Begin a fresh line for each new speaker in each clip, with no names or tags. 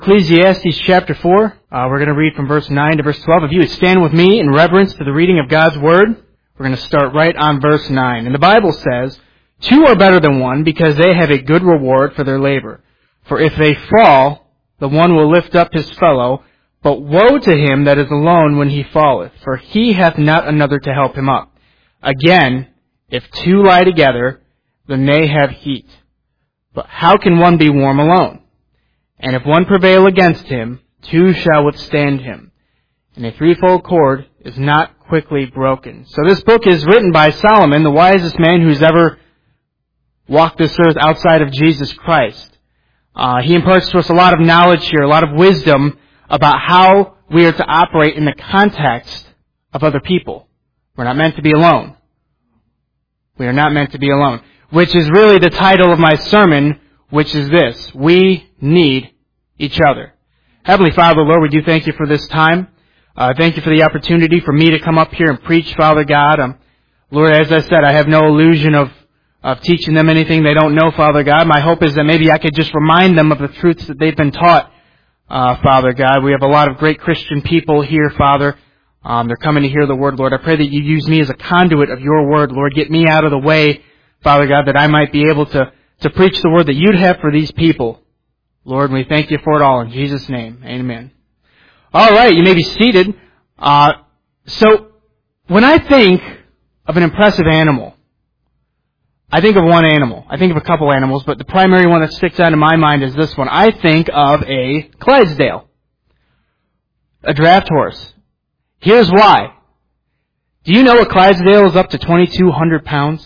Ecclesiastes chapter 4. We're going to read from verse 9 to verse 12. If you would stand with me in reverence to the reading of God's Word, we're going to start right on verse 9. And the Bible says, "Two are better than one, because they have a good reward for their labor. For if they fall, the one will lift up his fellow, but woe to him that is alone when he falleth, for he hath not another to help him up. Again, if two lie together, then they have heat. But how can one be warm alone? And if one prevail against him, two shall withstand him. And a threefold cord is not quickly broken." So this book is written by Solomon, the wisest man who's ever walked this earth outside of Jesus Christ. He imparts to us a lot of knowledge here, a lot of wisdom about how we are to operate in the context of other people. We're not meant to be alone. We are not meant to be alone. Which is really the title of my sermon, which is this: we need each other. Heavenly Father, Lord, we do thank you for this time. Thank you for the opportunity for me to come up here and preach, Father God. Lord, as I said, I have no illusion of teaching them anything they don't know, Father God. My hope is that maybe I could just remind them of the truths that they've been taught, Father God. We have a lot of great Christian people here, Father. They're coming to hear the Word, Lord. I pray that you use me as a conduit of your Word, Lord. Get me out of the way, Father God, that I might be able to preach the Word that you'd have for these people. Lord, we thank you for it all in Jesus' name. Amen. All right, you may be seated. So, when I think of an impressive animal, I think of one animal. I think of a couple animals, but the primary one that sticks out in my mind is this one. I think of a Clydesdale, a draft horse. Here's why. Do you know a Clydesdale is up to 2,200 pounds?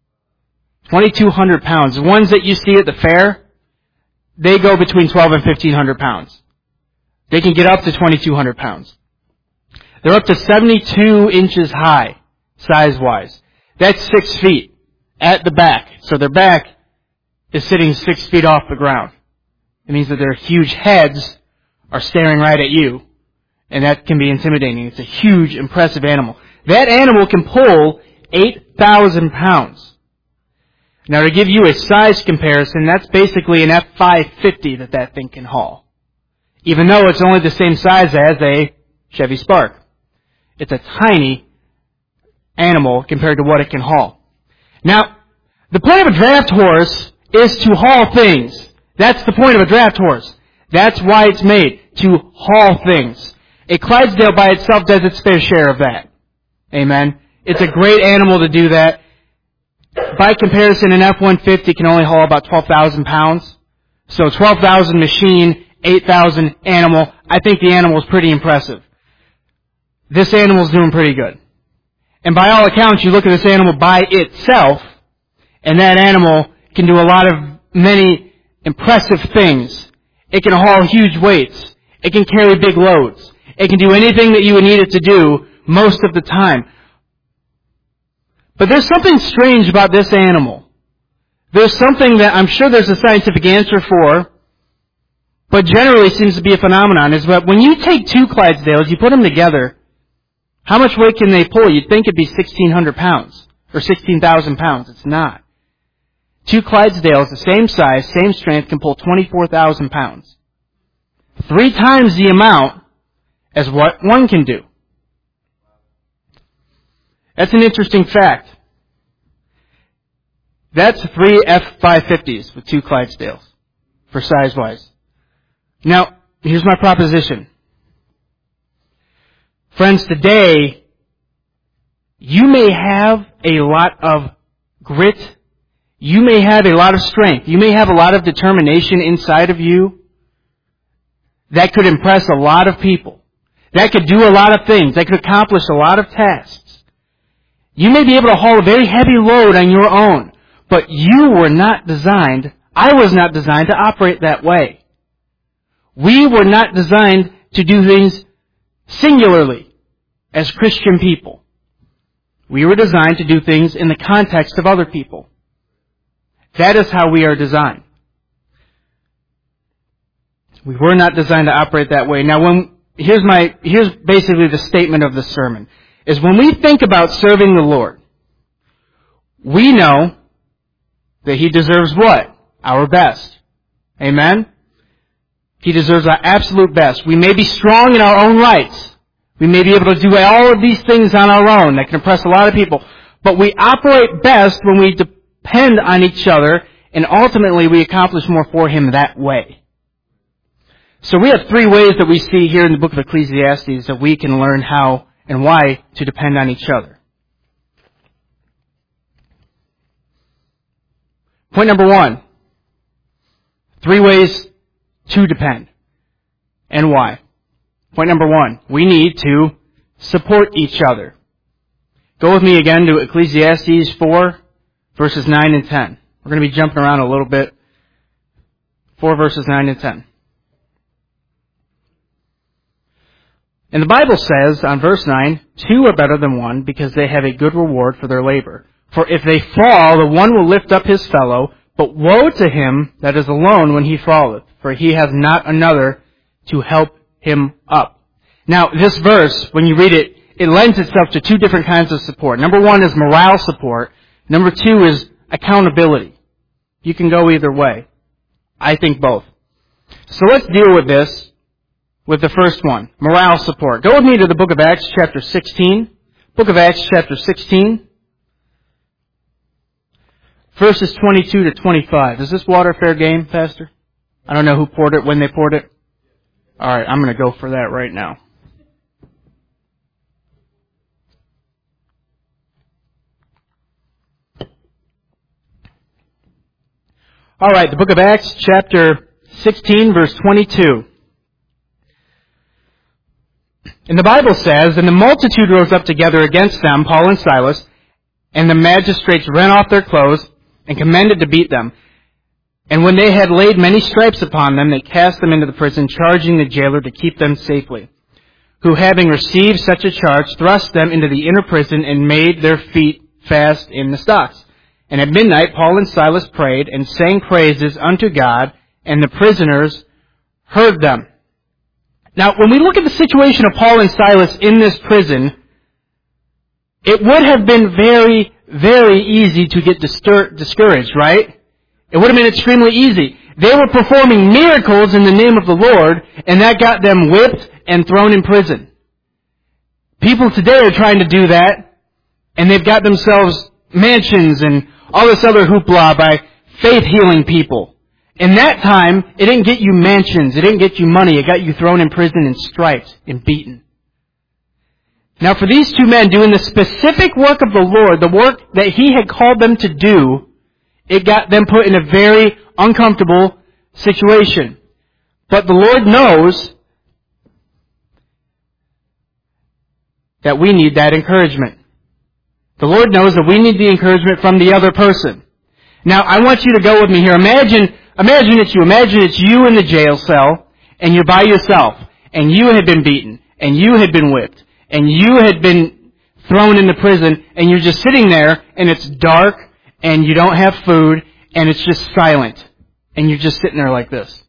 2,200 pounds. The ones that you see at the fair, they go between 1,200 and 1,500 pounds. They can get up to 2,200 pounds. They're up to 72 inches high, size-wise. That's 6 feet at the back. So their back is sitting 6 feet off the ground. It means that their huge heads are staring right at you. And that can be intimidating. It's a huge, impressive animal. That animal can pull 8,000 pounds. Now, to give you a size comparison, that's basically an F550 that thing can haul. Even though it's only the same size as a Chevy Spark. It's a tiny animal compared to what it can haul. Now, the point of a draft horse is to haul things. That's the point of a draft horse. That's why it's made, to haul things. A Clydesdale by itself does its fair share of that. Amen. It's a great animal to do that. By comparison, an F-150 can only haul about 12,000 pounds. So 12,000 machine, 8,000 animal. I think the animal is pretty impressive. This animal's doing pretty good. And by all accounts, you look at this animal by itself, and that animal can do many impressive things. It can haul huge weights. It can carry big loads. It can do anything that you would need it to do most of the time. But there's something strange about this animal. There's something that I'm sure there's a scientific answer for, but generally seems to be a phenomenon, is that when you take two Clydesdales, you put them together, how much weight can they pull? You'd think it'd be 1,600 pounds, or 16,000 pounds. It's not. Two Clydesdales, the same size, same strength, can pull 24,000 pounds. 3 times the amount as what one can do. That's an interesting fact. That's 3 F550s with 2 Clydesdales for size-wise. Now, here's my proposition. Friends, today, you may have a lot of grit. You may have a lot of strength. You may have a lot of determination inside of you that could impress a lot of people. That could do a lot of things. That could accomplish a lot of tasks. You may be able to haul a very heavy load on your own, but you were not designed, I was not designed to operate that way. We were not designed to do things singularly as Christian people. We were designed to do things in the context of other people. That is how we are designed. We were not designed to operate that way. Now, here's basically the statement of the sermon. Is when we think about serving the Lord, we know that He deserves what? Our best. Amen? He deserves our absolute best. We may be strong in our own rights. We may be able to do all of these things on our own that can impress a lot of people. But we operate best when we depend on each other, and ultimately we accomplish more for Him that way. So we have three ways that we see here in the book of Ecclesiastes that we can learn how and why to depend on each other. Point number one. 3 ways to depend. And why? Point number one. We need to support each other. Go with me again to Ecclesiastes 4, verses 9 and 10. We're going to be jumping around a little bit. 4 verses 9 and 10. And the Bible says, on verse 9, 2 are better than one, because they have a good reward for their labor. For if they fall, the one will lift up his fellow, but woe to him that is alone when he falleth, for he hath not another to help him up. Now, this verse, when you read it, it lends itself to 2 different kinds of support. Number 1 is morale support. Number 2 is accountability. You can go either way. I think both. So let's deal with this with the first one, morale support. Go with me to the book of Acts chapter 16. Book of Acts chapter 16. Verses 22 to 25. Is this water fair game, Pastor? I don't know who poured it, when they poured it. Alright, I'm going to go for that right now. Alright, the book of Acts chapter 16, verse 22. And the Bible says, And the multitude rose up together against them, Paul and Silas, and the magistrates rent off their clothes, and commanded to beat them. And when they had laid many stripes upon them, they cast them into the prison, charging the jailer to keep them safely. Who, having received such a charge, thrust them into the inner prison, and made their feet fast in the stocks. And at midnight Paul and Silas prayed, and sang praises unto God, and the prisoners heard them. Now, when we look at the situation of Paul and Silas in this prison, it would have been very, very easy to get discouraged, right? It would have been extremely easy. They were performing miracles in the name of the Lord, and that got them whipped and thrown in prison. People today are trying to do that, and they've got themselves mansions and all this other hoopla by faith healing people. In that time, it didn't get you mansions, it didn't get you money, it got you thrown in prison and striped and beaten. Now for these 2 men doing the specific work of the Lord, the work that He had called them to do, it got them put in a very uncomfortable situation. But the Lord knows that we need that encouragement. The Lord knows that we need the encouragement from the other person. Now I want you to go with me here. Imagine it's you in the jail cell, and you're by yourself, and you had been beaten, and you had been whipped, and you had been thrown into prison, and you're just sitting there, and it's dark, and you don't have food, and it's just silent, and you're just sitting there like this.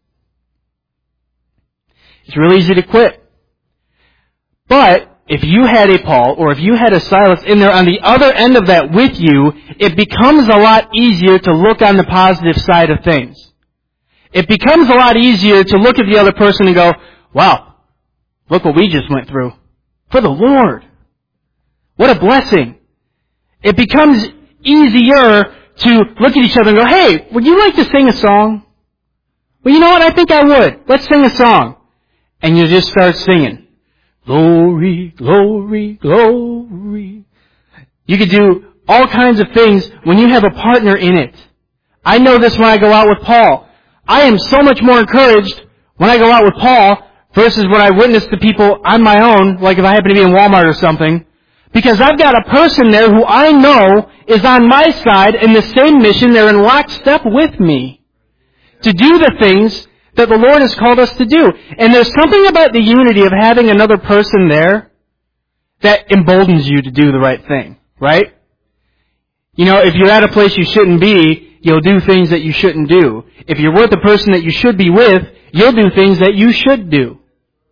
It's really easy to quit. But if you had a Paul, or if you had a Silas in there on the other end of that with you, it becomes a lot easier to look on the positive side of things. It becomes a lot easier to look at the other person and go, wow, look what we just went through. For the Lord. What a blessing. It becomes easier to look at each other and go, hey, would you like to sing a song? Well, you know what? I think I would. Let's sing a song. And you just start singing. Glory, glory, glory. You could do all kinds of things when you have a partner in it. I know this when I go out with Paul. I am so much more encouraged when I go out with Paul versus when I witness to people on my own, like if I happen to be in Walmart or something, because I've got a person there who I know is on my side in the same mission. They're in lockstep with me to do the things that the Lord has called us to do. And there's something about the unity of having another person there that emboldens you to do the right thing, right? You know, if you're at a place you shouldn't be, you'll do things that you shouldn't do. If you're with the person that you should be with, you'll do things that you should do.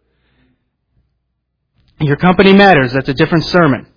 Your company matters. That's a different sermon.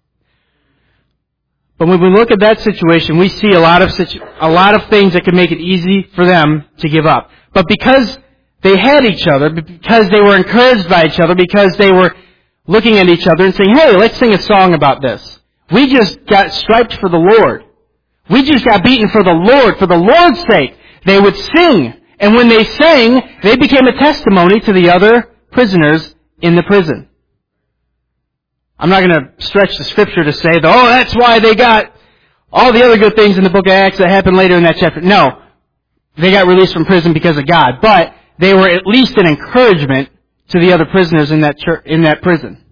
But when we look at that situation, we see a lot of things that can make it easy for them to give up. But because They had each other because they were encouraged by each other, because they were looking at each other and saying, hey, let's sing a song about this. We just got striped for the Lord. We just got beaten for the Lord. For the Lord's sake, they would sing. And when they sang, they became a testimony to the other prisoners in the prison. I'm not going to stretch the scripture to say, that's why they got all the other good things in the book of Acts that happened later in that chapter. No, they got released from prison because of God. But they were at least an encouragement to the other prisoners in that prison.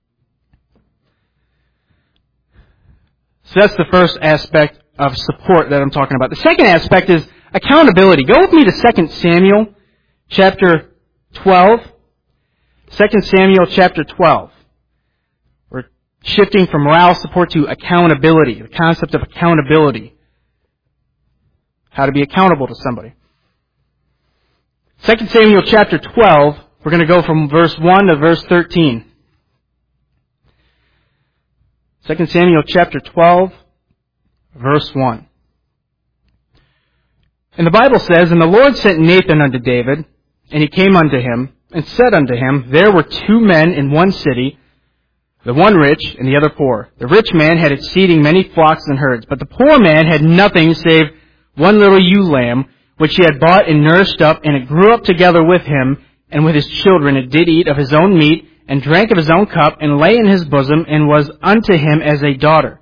So that's the first aspect of support that I'm talking about. The second aspect is accountability. Go with me to 2 Samuel chapter 12. 2 Samuel chapter 12. We're shifting from morale support to accountability, the concept of accountability. How to be accountable to somebody. 2 Samuel chapter 12, we're going to go from verse 1 to verse 13. 2 Samuel chapter 12, verse 1. And the Bible says, And the Lord sent Nathan unto David, and he came unto him, and said unto him, There were 2 men in one city, the one rich and the other poor. The rich man had exceeding many flocks and herds, but the poor man had nothing save one little ewe lamb, which he had bought and nourished up, and it grew up together with him, and with his children. It did eat of his own meat, and drank of his own cup, and lay in his bosom, and was unto him as a daughter.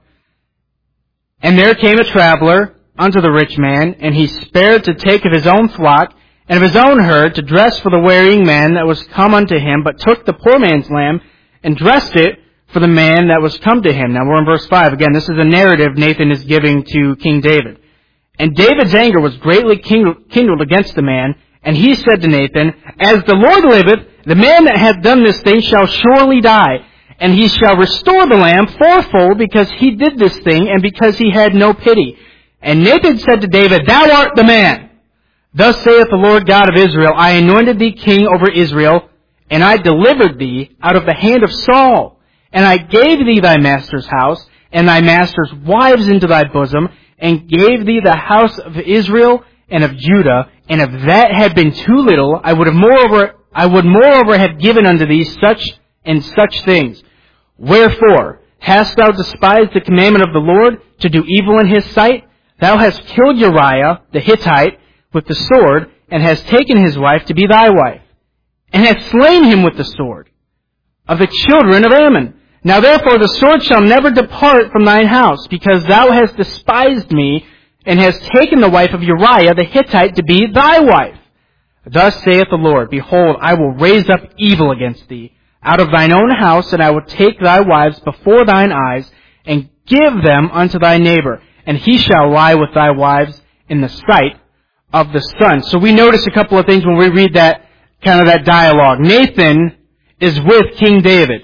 And there came a traveler unto the rich man, and he spared to take of his own flock, and of his own herd, to dress for the wearying man that was come unto him, but took the poor man's lamb, and dressed it for the man that was come to him. Now we're in verse 5. Again, this is a narrative Nathan is giving to King David. And David's anger was greatly kindled against the man, and he said to Nathan, As the Lord liveth, the man that hath done this thing shall surely die, and he shall restore the lamb fourfold, because he did this thing, and because he had no pity. And Nathan said to David, Thou art the man. Thus saith the Lord God of Israel, I anointed thee king over Israel, and I delivered thee out of the hand of Saul. And I gave thee thy master's house, and thy master's wives into thy bosom, and gave thee the house of Israel and of Judah. And if that had been too little, I would moreover have given unto thee such and such things. Wherefore hast thou despised the commandment of the Lord, to do evil in his sight? Thou hast killed Uriah the Hittite with the sword, and hast taken his wife to be thy wife, and hast slain him with the sword of the children of Ammon. Now therefore the sword shall never depart from thine house, because thou hast despised me, and hast taken the wife of Uriah the Hittite to be thy wife. Thus saith the Lord, Behold, I will raise up evil against thee out of thine own house, and I will take thy wives before thine eyes, and give them unto thy neighbor, and he shall lie with thy wives in the sight of the sun. So we notice a couple of things when we read that dialogue. Nathan is with King David.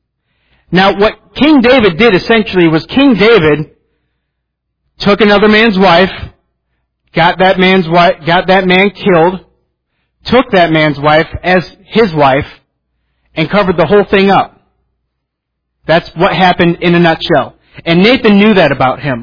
Now, what King David did essentially was King David took another man's wife, got that man killed, took that man's wife as his wife, and covered the whole thing up. That's what happened in a nutshell. And Nathan knew that about him.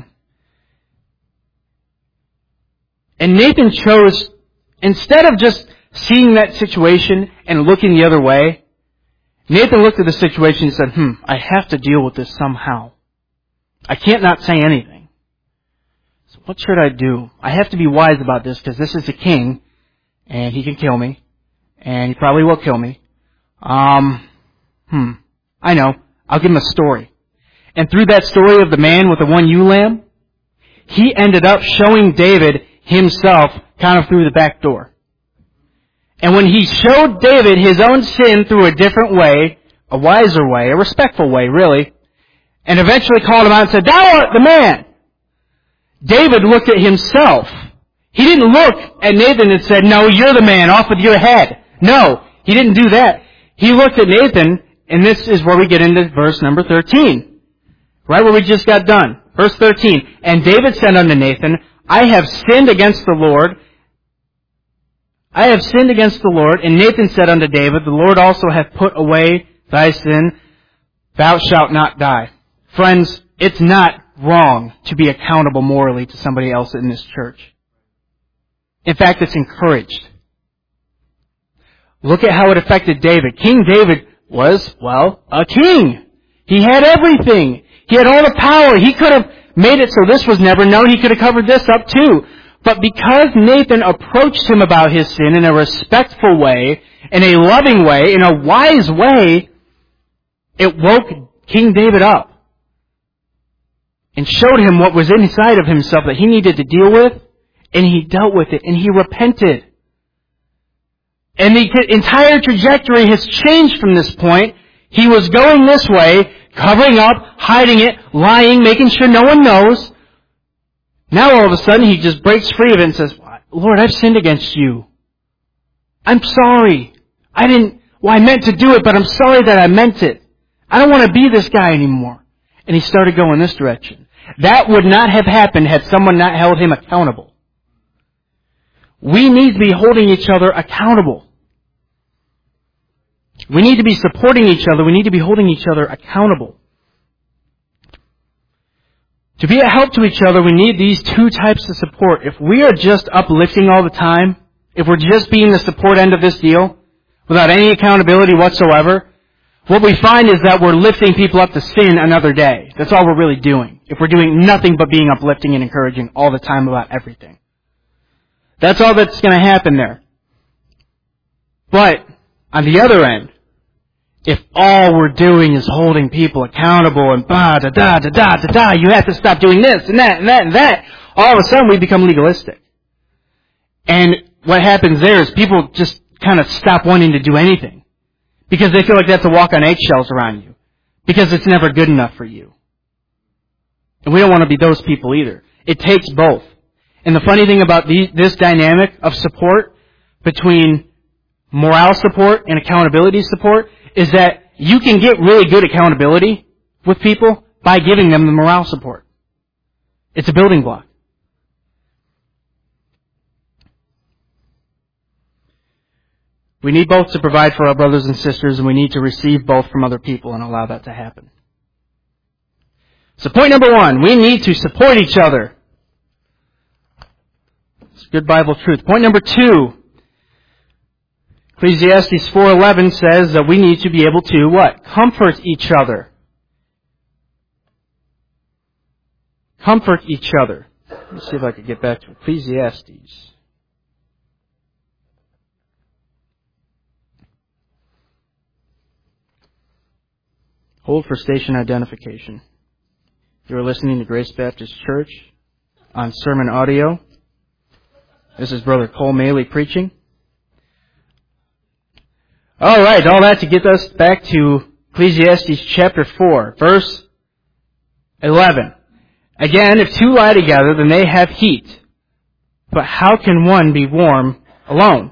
And Nathan chose, instead of just seeing that situation and looking the other way, Nathan looked at the situation and said, I have to deal with this somehow. I can't not say anything. So what should I do? I have to be wise about this, because this is the king, and he can kill me, and he probably will kill me. I know. I'll give him a story. And through that story of the man with the one ewe lamb, he ended up showing David himself kind of through the back door. And when he showed David his own sin through a different way, a wiser way, a respectful way, really, and eventually called him out and said, Thou art the man, David looked at himself. He didn't look at Nathan and said, No, you're the man, off with your head. No, he didn't do that. He looked at Nathan, and this is where we get into verse number 13. Right where we just got done. Verse 13. And David said unto Nathan, I have sinned against the Lord. I have sinned against the Lord. And Nathan said unto David, The Lord also hath put away thy sin. Thou shalt not die. Friends, it's not wrong to be accountable morally to somebody else in this church. In fact, it's encouraged. Look at how it affected David. King David was, well, a king. He had everything. He had all the power. He could have made it so this was never known. He could have covered this up too. But because Nathan approached him about his sin in a respectful way, in a loving way, in a wise way, it woke King David up and showed him what was inside of himself that he needed to deal with, and he dealt with it, and he repented. And the entire trajectory has changed from this point. He was going this way, covering up, hiding it, lying, making sure no one knows. Now all of a sudden he just breaks free of it and says, Lord, I've sinned against you. I'm sorry. I meant to do it, but I'm sorry that I meant it. I don't want to be this guy anymore. And he started going this direction. That would not have happened had someone not held him accountable. We need to be holding each other accountable. We need to be supporting each other. We need to be holding each other accountable. To be a help to each other, we need these two types of support. If we are just uplifting all the time, if we're just being the support end of this deal, without any accountability whatsoever, what we find is that we're lifting people up to sin another day. That's all we're really doing. If we're doing nothing but being uplifting and encouraging all the time about everything. That's all that's going to happen there. But, on the other end, if all we're doing is holding people accountable and you have to stop doing this and that and that and that, all of a sudden we become legalistic. And what happens there is people just kind of stop wanting to do anything. Because they feel like they have to walk on eggshells around you. Because it's never good enough for you. And we don't want to be those people either. It takes both. And the funny thing about this dynamic of support between morale support and accountability support is that you can get really good accountability with people by giving them the morale support. It's a building block. We need both to provide for our brothers and sisters, and we need to receive both from other people and allow that to happen. So point number 1, we need to support each other. It's good Bible truth. Point number 2, Ecclesiastes 4:11 says that we need to be able to, what? Comfort each other. Comfort each other. Let's see if I can get back to Ecclesiastes. Hold for station identification. You are listening to Grace Baptist Church on sermon audio. This is Brother Cole Maley preaching. All right, all that to get us back to Ecclesiastes chapter 4, verse 11. Again, if two lie together, then they have heat. But how can one be warm alone?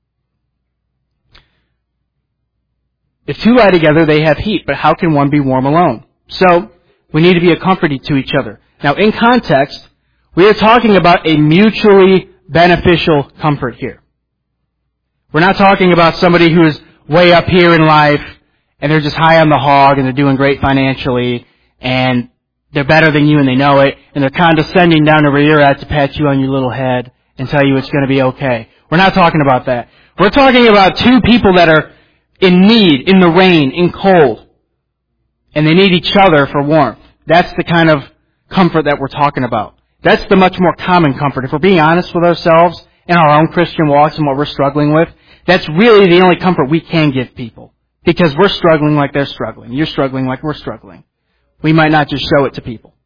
If two lie together, they have heat, but how can one be warm alone? So, we need to be a comfort to each other. Now, in context, we are talking about a mutually beneficial comfort here. We're not talking about somebody who is way up here in life, and they're just high on the hog, and they're doing great financially, and they're better than you, and they know it, and they're condescending down to where you're at to pat you on your little head and tell you it's going to be okay. We're not talking about that. We're talking about two people that are in need, in the rain, in cold, and they need each other for warmth. That's the kind of comfort that we're talking about. That's the much more common comfort. If we're being honest with ourselves in our own Christian walks and what we're struggling with, that's really the only comfort we can give people. Because we're struggling like they're struggling. You're struggling like we're struggling. We might not just show it to people.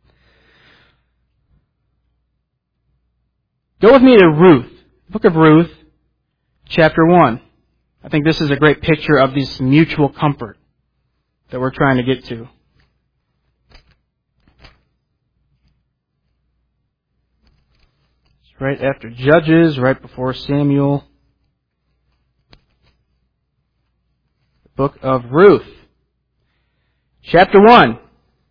Go with me to Ruth. Book of Ruth, chapter 1. I think this is a great picture of this mutual comfort that we're trying to get to. It's right after Judges, right before Samuel. Book of Ruth, chapter 1.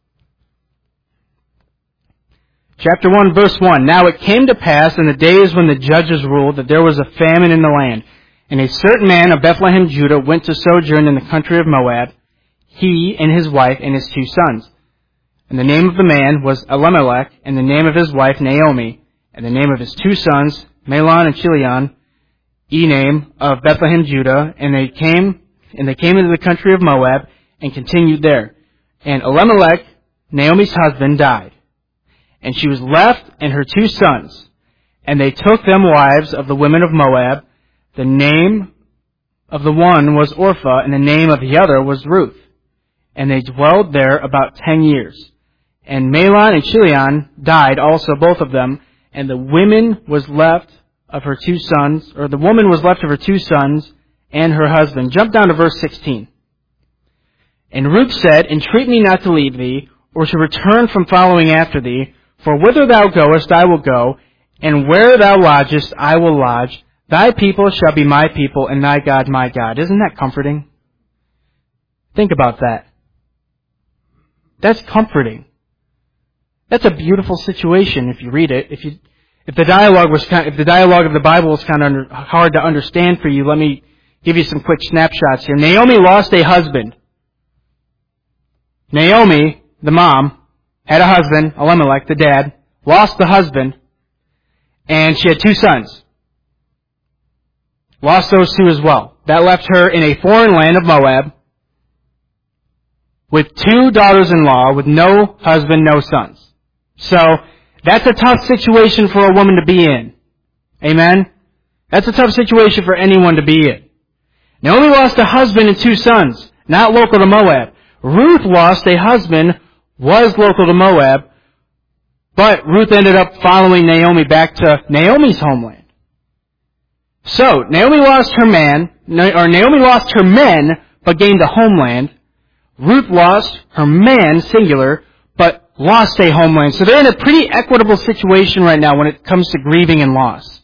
Chapter 1, verse 1. Now it came to pass in the days when the judges ruled that there was a famine in the land. And a certain man of Bethlehem, Judah, went to sojourn in the country of Moab, he and his wife and his 2 sons. And the name of the man was Elimelech, and the name of his wife Naomi, and the name of his 2 sons, Mahlon and Chilion. Enam of Bethlehem, Judah, and they came into the country of Moab and continued there. And Elimelech, Naomi's husband, died. And she was left and her 2 sons. And they took them wives of the women of Moab. The name of the one was Orpah, and the name of the other was Ruth. And they dwelled there about 10 years. And Mahlon and Chilion died also, both of them. And the woman was left of her 2 sons, or the woman was left of her 2 sons and her husband. Jump down to verse 16. And Ruth said, Entreat me not to leave thee, or to return from following after thee, for whither thou goest I will go, and where thou lodgest I will lodge. Thy people shall be my people, and thy God my God. Isn't that comforting? Think about that. That's comforting. That's a beautiful situation if you read it. If the dialogue of the Bible was kind of hard to understand for you, let me give you some quick snapshots here. Naomi lost a husband. Naomi, the mom, had a husband, Elimelech, the dad, lost the husband, and she had 2 sons. Lost those 2 as well. That left her in a foreign land of Moab with 2 daughters-in-law with no husband, no sons. So, that's a tough situation for a woman to be in. Amen? That's a tough situation for anyone to be in. Naomi lost a husband and 2 sons, not local to Moab. Ruth lost a husband, was local to Moab, but Ruth ended up following Naomi back to Naomi's homeland. So, Naomi lost her men, but gained a homeland. Ruth lost her man, singular, but lost a homeland. So they're in a pretty equitable situation right now when it comes to grieving and loss.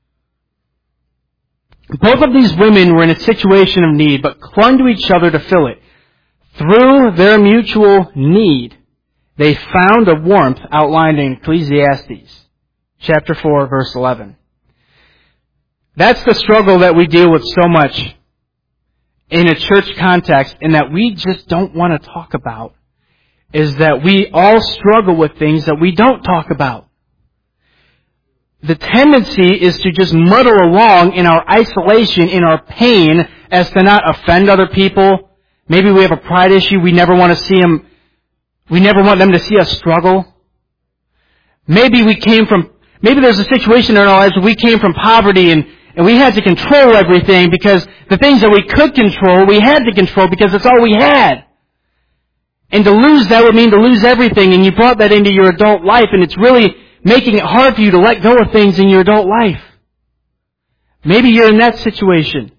Both of these women were in a situation of need, but clung to each other to fill it. Through their mutual need, they found a warmth outlined in Ecclesiastes, chapter 4, verse 11. That's the struggle that we deal with so much in a church context, and that we just don't want to talk about, is that we all struggle with things that we don't talk about. The tendency is to just muddle along in our isolation, in our pain, as to not offend other people. Maybe we have a pride issue. We never want to see them. We never want them to see us struggle. Maybe there's a situation in our lives where we came from poverty and we had to control everything because the things that we could control, we had to control because it's all we had. And to lose that would mean to lose everything, and you brought that into your adult life, and it's really making it hard for you to let go of things in your adult life. Maybe you're in that situation.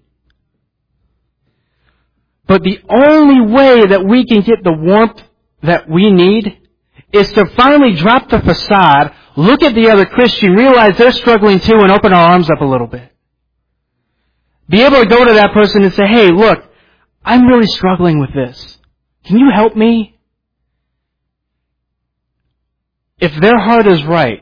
But the only way that we can get the warmth that we need is to finally drop the facade, look at the other Christian, realize they're struggling too, and open our arms up a little bit. Be able to go to that person and say, hey, look, I'm really struggling with this. Can you help me? If their heart is right,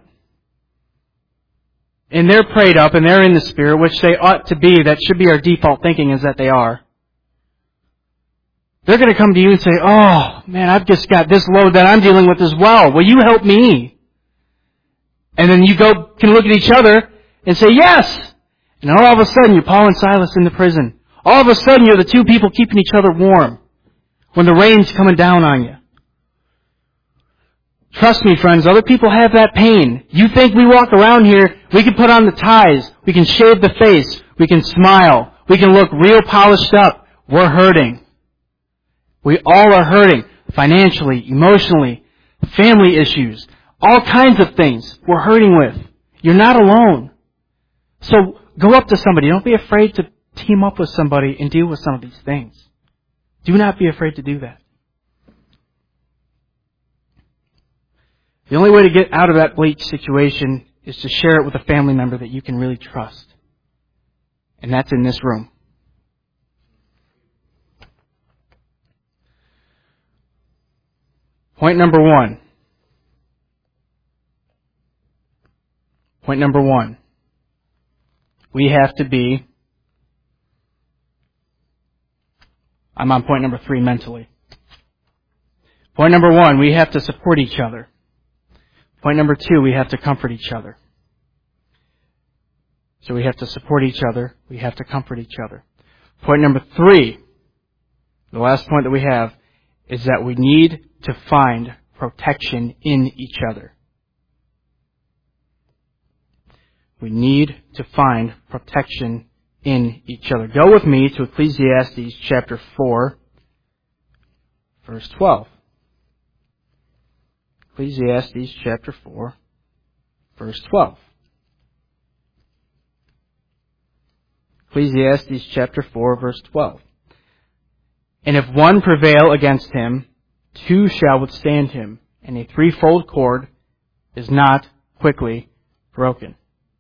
and they're prayed up, and they're in the Spirit, which they ought to be, that should be our default thinking, is that they are. They're going to come to you and say, oh, man, I've just got this load that I'm dealing with as well. Will you help me? And then you can look at each other and say, yes. And all of a sudden, you're Paul and Silas in the prison. All of a sudden, you're the 2 people keeping each other warm when the rain's coming down on you. Trust me, friends, other people have that pain. You think we walk around here, we can put on the ties, we can shave the face, we can smile, we can look real polished up. We're hurting. We all are hurting, financially, emotionally, family issues, all kinds of things we're hurting with. You're not alone. So go up to somebody. Don't be afraid to team up with somebody and deal with some of these things. Do not be afraid to do that. The only way to get out of that bleak situation is to share it with a family member that you can really trust. And that's in this room. Point number one. We have to be... I'm on point number 3 mentally. Point number 1, we have to support each other. Point number 2, we have to comfort each other. So we have to support each other. We have to comfort each other. Point number 3, the last point that we have, is that we need to find protection in each other. We need to find protection in each other. Go with me to Ecclesiastes chapter 4, verse 12. Ecclesiastes chapter 4, verse 12. Ecclesiastes chapter 4, verse 12. And if one prevail against him, 2 shall withstand him, and a threefold cord is not quickly broken.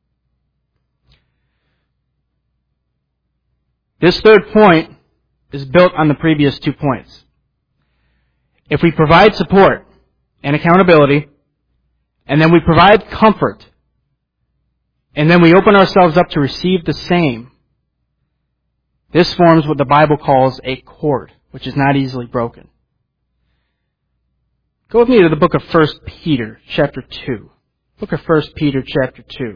This third point is built on the previous 2 points. If we provide support and accountability, and then we provide comfort, and then we open ourselves up to receive the same, this forms what the Bible calls a cord, which is not easily broken. Go with me to the book of 1 Peter, chapter 2. Book of 1 Peter, chapter 2.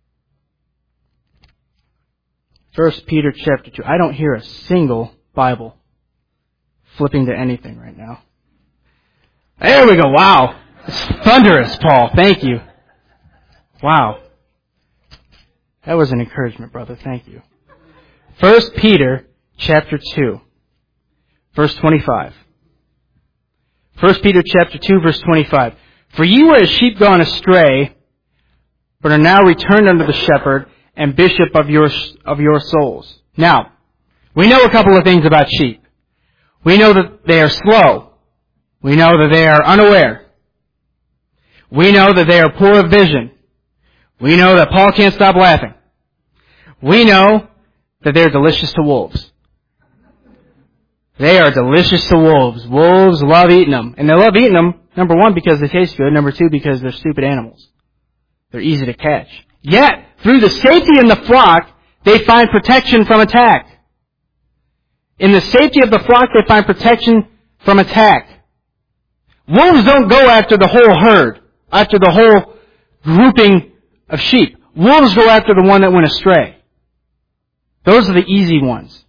1 Peter, chapter 2. I don't hear a single Bible flipping to anything right now. There we go. Wow. It's thunderous, Paul. Thank you. Wow. That was an encouragement, brother. Thank you. 1 Peter, chapter 2, verse 25. 1 Peter, chapter 2, verse 25. For ye were as sheep gone astray, but are now returned unto the shepherd and bishop of your souls. Now, we know a couple of things about sheep. We know that they are slow. We know that they are unaware. We know that they are poor of vision. We know that Paul can't stop laughing. We know that they're delicious to wolves. They are delicious to wolves. Wolves love eating them. And they love eating them, number 1, because they taste good. Number 2, because they're stupid animals. They're easy to catch. Yet, through the safety in the flock, they find protection from attack. In the safety of the flock, they find protection from attack. Wolves don't go after the whole herd, after the whole grouping of sheep. Wolves go after the one that went astray. Those are the easy ones.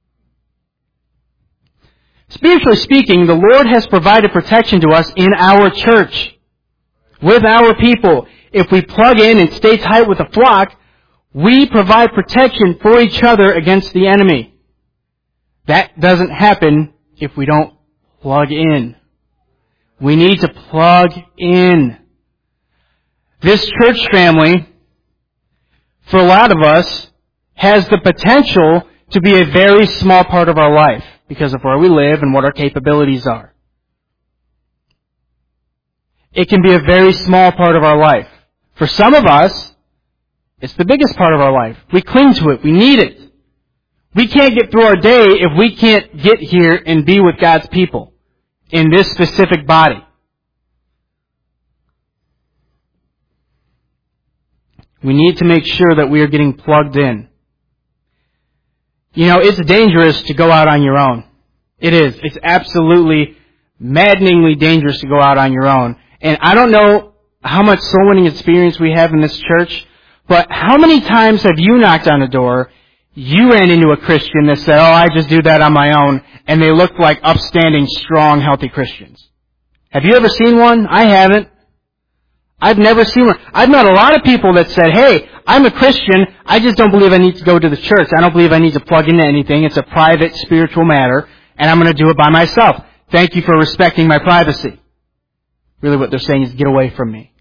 Spiritually speaking, the Lord has provided protection to us in our church, with our people. If we plug in and stay tight with the flock, we provide protection for each other against the enemy. That doesn't happen if we don't plug in. We need to plug in. This church family, for a lot of us, has the potential to be a very small part of our life because of where we live and what our capabilities are. It can be a very small part of our life. For some of us, it's the biggest part of our life. We cling to it. We need it. We can't get through our day if we can't get here and be with God's people in this specific body. We need to make sure that we are getting plugged in. You know, it's dangerous to go out on your own. It is. It's absolutely maddeningly dangerous to go out on your own. And I don't know how much soul winning experience we have in this church, but how many times have you knocked on a door, you ran into a Christian that said, I just do that on my own, and they looked like upstanding, strong, healthy Christians? Have you ever seen one? I haven't. I've never seen one. I've met a lot of people that said, hey, I'm a Christian, I just don't believe I need to go to the church. I don't believe I need to plug into anything. It's a private, spiritual matter, and I'm going to do it by myself. Thank you for respecting my privacy. Really what they're saying is get away from me.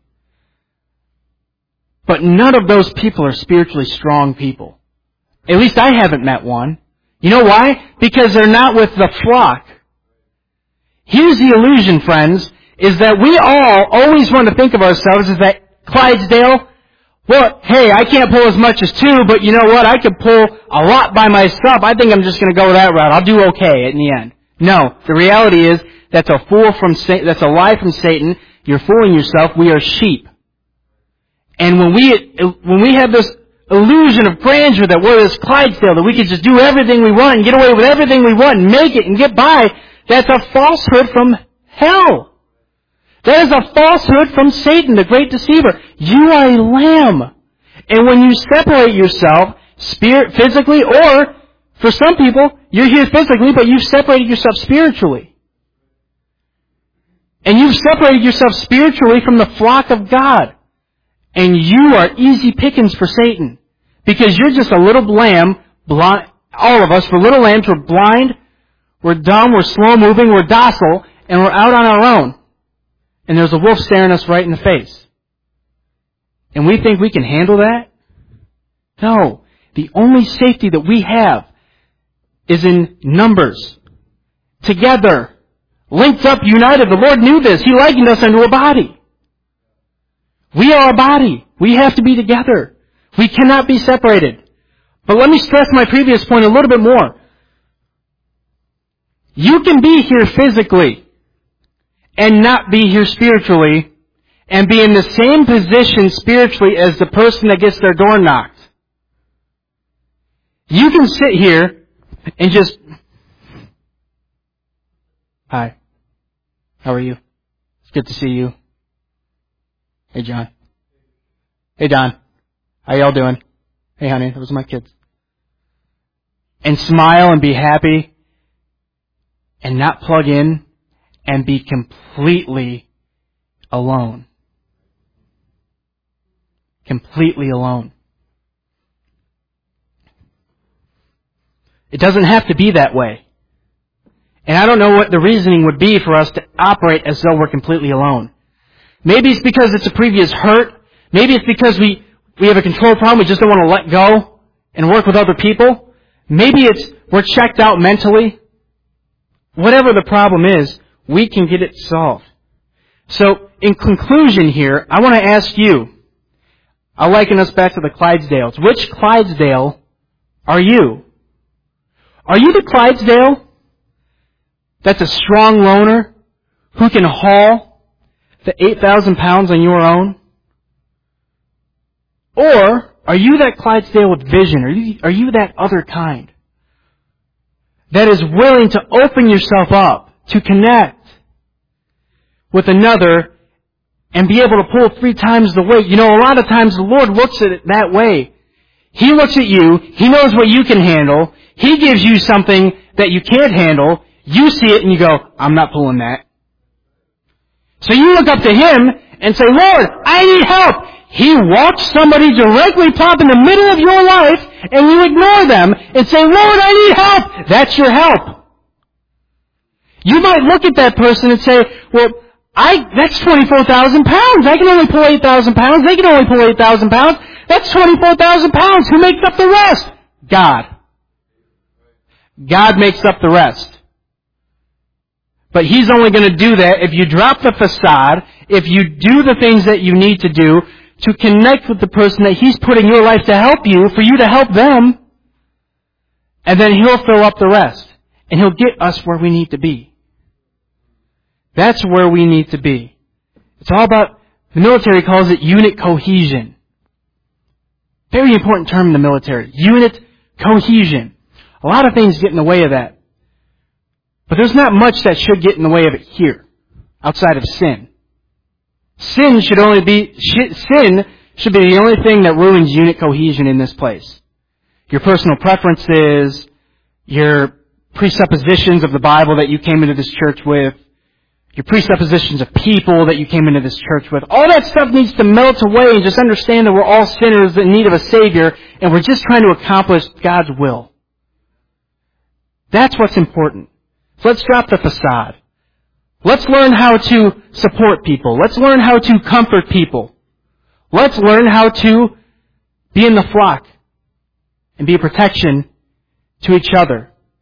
But none of those people are spiritually strong people. At least I haven't met one. You know why? Because they're not with the flock. Here's the illusion, friends, is that we all always want to think of ourselves as that Clydesdale. Well, hey, I can't pull as much as 2, but you know what? I could pull a lot by myself. I think I'm just going to go that route. I'll do okay in the end. No, the reality is that's a lie from Satan. You're fooling yourself. We are sheep. And when we have this illusion of grandeur that we're this Clydesdale, that we can just do everything we want and get away with everything we want and make it and get by, that's a falsehood from hell. That is a falsehood from Satan, the great deceiver. You are a lamb. And when you separate yourself, physically, or for some people, you're here physically, but you've separated yourself spiritually. And you've separated yourself spiritually from the flock of God. And you are easy pickings for Satan. Because you're just a little lamb, blind. All of us, we're little lambs, we're blind, we're dumb, we're slow-moving, we're docile, and we're out on our own. And there's a wolf staring us right in the face. And we think we can handle that? No. The only safety that we have is in numbers. Together. Linked up, united. The Lord knew this. He likened us unto a body. We are a body. We have to be together. We cannot be separated. But let me stress my previous point a little bit more. You can be here physically and not be here spiritually and be in the same position spiritually as the person that gets their door knocked. You can sit here and just, hi, how are you? It's good to see you. Hey, John. Hey, Don. How y'all doing? Hey, honey, those are my kids. And smile and be happy and not plug in and be completely alone. Completely alone. It doesn't have to be that way. And I don't know what the reasoning would be for us to operate as though we're completely alone. Maybe it's because it's a previous hurt. Maybe it's because we have a control problem. We just don't want to let go and work with other people. Maybe it's we're checked out mentally. Whatever the problem is, we can get it solved. So, in conclusion here, I want to ask you, I'll liken us back to the Clydesdales. Which Clydesdale are you? Are you the Clydesdale that's a strong loner who can haul the 8,000 pounds on your own? Or are you that Clydesdale with vision? Are you that other kind that is willing to open yourself up, to connect with another and be able to pull 3 times the weight? You know, a lot of times the Lord looks at it that way. He looks at you. He knows what you can handle. He gives you something that you can't handle. You see it and you go, I'm not pulling that. So you look up to Him and say, Lord, I need help. He walks somebody directly pop in the middle of your life and you ignore them and say, Lord, I need help. That's your help. You might look at that person and say, well, that's 24,000 pounds. I can only pull 8,000 pounds. They can only pull 8,000 pounds. That's 24,000 pounds. Who makes up the rest? God. God makes up the rest. But He's only going to do that if you drop the facade, if you do the things that you need to do to connect with the person that He's put in your life to help you, for you to help them, and then He'll fill up the rest. And He'll get us where we need to be. That's where we need to be. It's all about, the military calls it unit cohesion. Very important term in the military. Unit cohesion. A lot of things get in the way of that. But there's not much that should get in the way of it here, outside of sin. Sin should be the only thing that ruins unit cohesion in this place. Your personal preferences, your presuppositions of the Bible that you came into this church with, your presuppositions of people that you came into this church with. All that stuff needs to melt away and just understand that we're all sinners in need of a Savior and we're just trying to accomplish God's will. That's what's important. So let's drop the facade. Let's learn how to support people. Let's learn how to comfort people. Let's learn how to be in the flock and be a protection to each other.